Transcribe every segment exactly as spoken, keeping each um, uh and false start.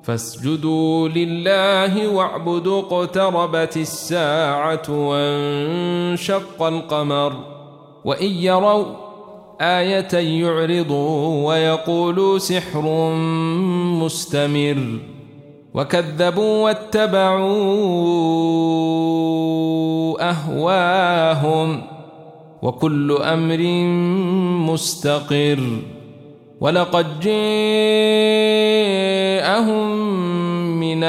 فاسجدوا لله واعبدوا. اقتربت الساعة وانشق القمر وإن يروا آية يعرضوا ويقولوا سحر مستمر وكذبوا واتبعوا أهواهم وكل أمر مستقر. ولقد جاءهم من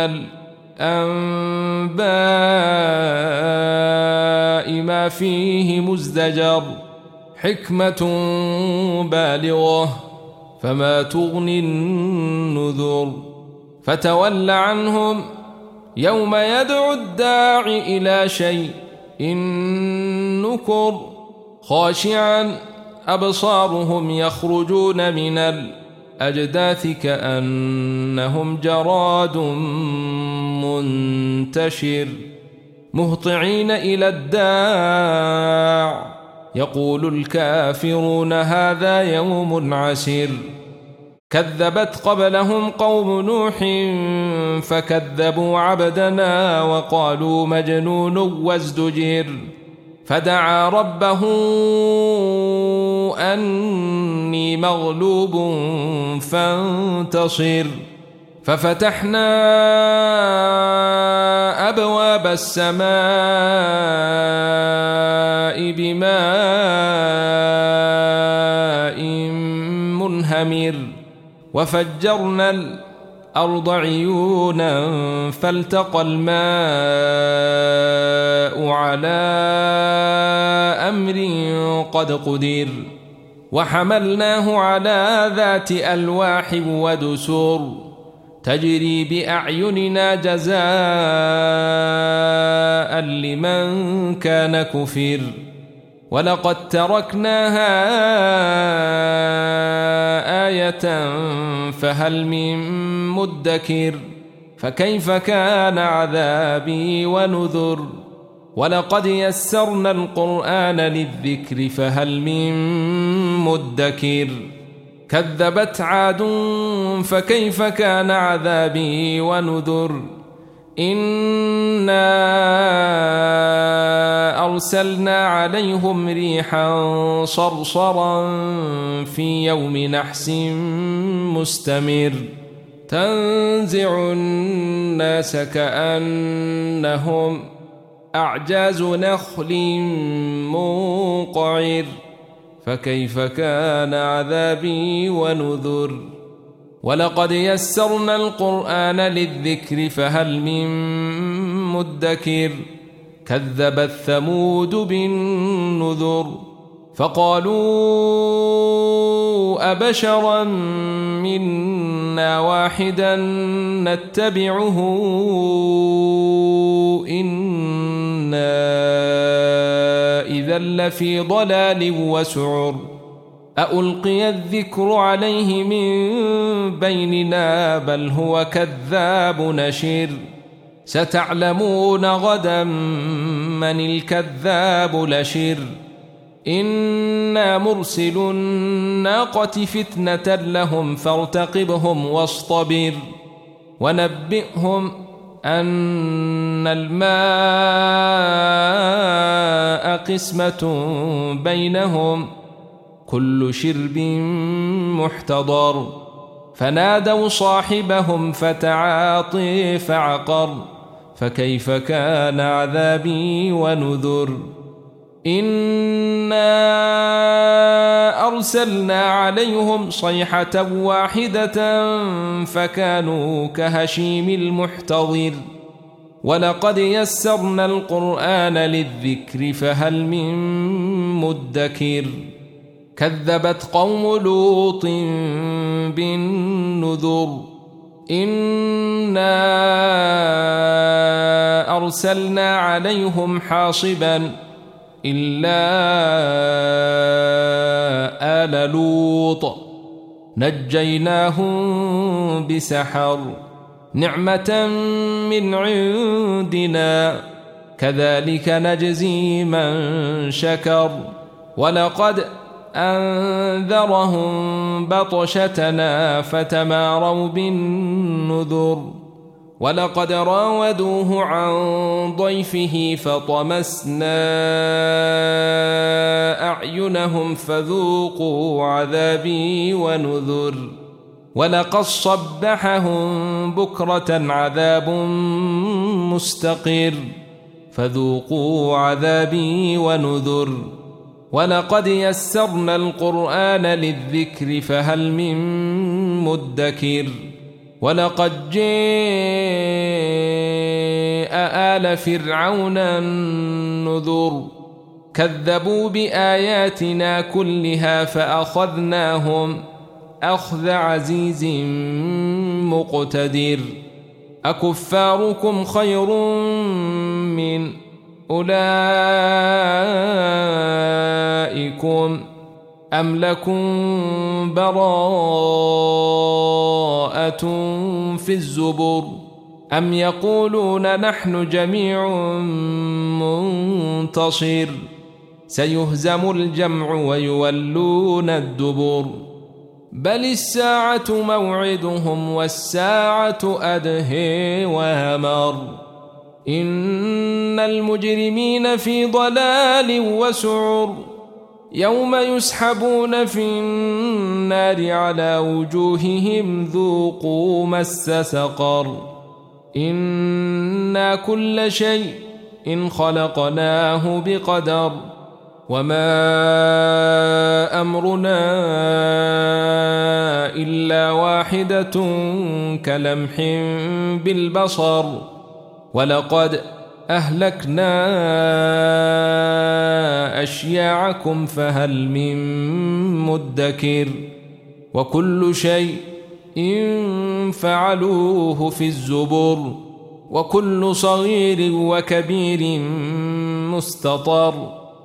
الأنباء ما فيه مزدجر حكمة بالغة فما تغني النذر. فتول عنهم يوم يدعو الداع إلى شيء نكر خاشعا أبصارهم يخرجون من الأجداث كأنهم جراد منتشر مهطعين إلى الداع يقول الكافرون هذا يوم عسير. كذبت قبلهم قوم نوح فكذبوا عبدنا وقالوا مجنون وازدجر. فدعا ربه أني مغلوب فانتصر. ففتحنا أبواب السماء بماء منهمر وفجرنا الأرض عيونا فالتقى الماء على أمر قد قدر. وحملناه على ذات ألواح ودسر تجري بأعيننا جزاء لمن كان كفر. ولقد تركناها آية فهل من مدكر. فكيف كان عذابي ونذر. ولقد يسرنا القرآن للذكر فهل من مدكر. كذبت عاد فكيف كان عذابي ونذر. إنا أرسلنا عليهم ريحا صرصرا في يوم نحس مستمر تنزع الناس كأنهم أعجاز نخل منقعر. فكيف كان عذابي ونذر. ولقد يسرنا القرآن للذكر فهل من مدكر. كذبت ثمود بالنذر فقالوا أبشرا منا واحدا نتبعه إنا إذا لفي ضلال وسعر. أألقي الذكر عليه من بيننا بل هو كذاب نشر. ستعلمون غدا من الكذاب لشر. إنا مرسل الناقة فتنة لهم فارتقبهم واصطبر. ونبئهم أن الماء قسمة بينهم كل شرب محتضر. فنادوا صاحبهم فتعاطي فعقر. فكيف كان عذابي ونذر. إنا أرسلنا عليهم صيحة واحدة فكانوا كهشيم المحتضر. ولقد يسرنا القرآن للذكر فهل من مدكر. كذبت قوم لوط بالنذر. إنا أرسلنا عليهم حاصبا إلا آل لوط نجيناهم بسحر نعمة من عندنا كذلك نجزي من شكر. ولقد أنذرهم بطشتنا فتماروا بالنذر ولقد راودوه عن ضيفه فطمسنا أعينهم فذوقوا عذابي ونذر ولقد صبحهم بكرة عذاب مستقر فذوقوا عذابي ونذر ولقد يسرنا القرآن للذكر فهل من مدكر ولقد جاء آل فرعون النذر كذبوا بآياتنا كلها فأخذناهم أخذ عزيز مقتدر أكفاركم خير من أولئكم أم لكم براءة في الزبر أم يقولون نحن جميع منتصر سيهزم الجمع ويولون الدبر بل الساعة موعدهم والساعة أدهى وأمر إن المجرمين في ضلال وسعر يوم يسحبون في النار على وجوههم ذوقوا مس سقر إنا كل شيء إن خلقناه بقدر وما أمرنا إلا واحدة كلمح بالبصر ولقد أهلكنا أشياعكم فهل من مدكر وكل شيء إن فعلوه في الزبر وكل صغير وكبير مستطر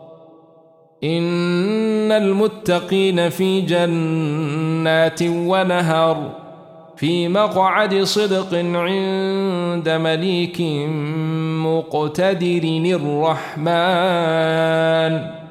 إن المتقين في جنات ونهر في مقعد صدق عند مليك مقتدر الرحمن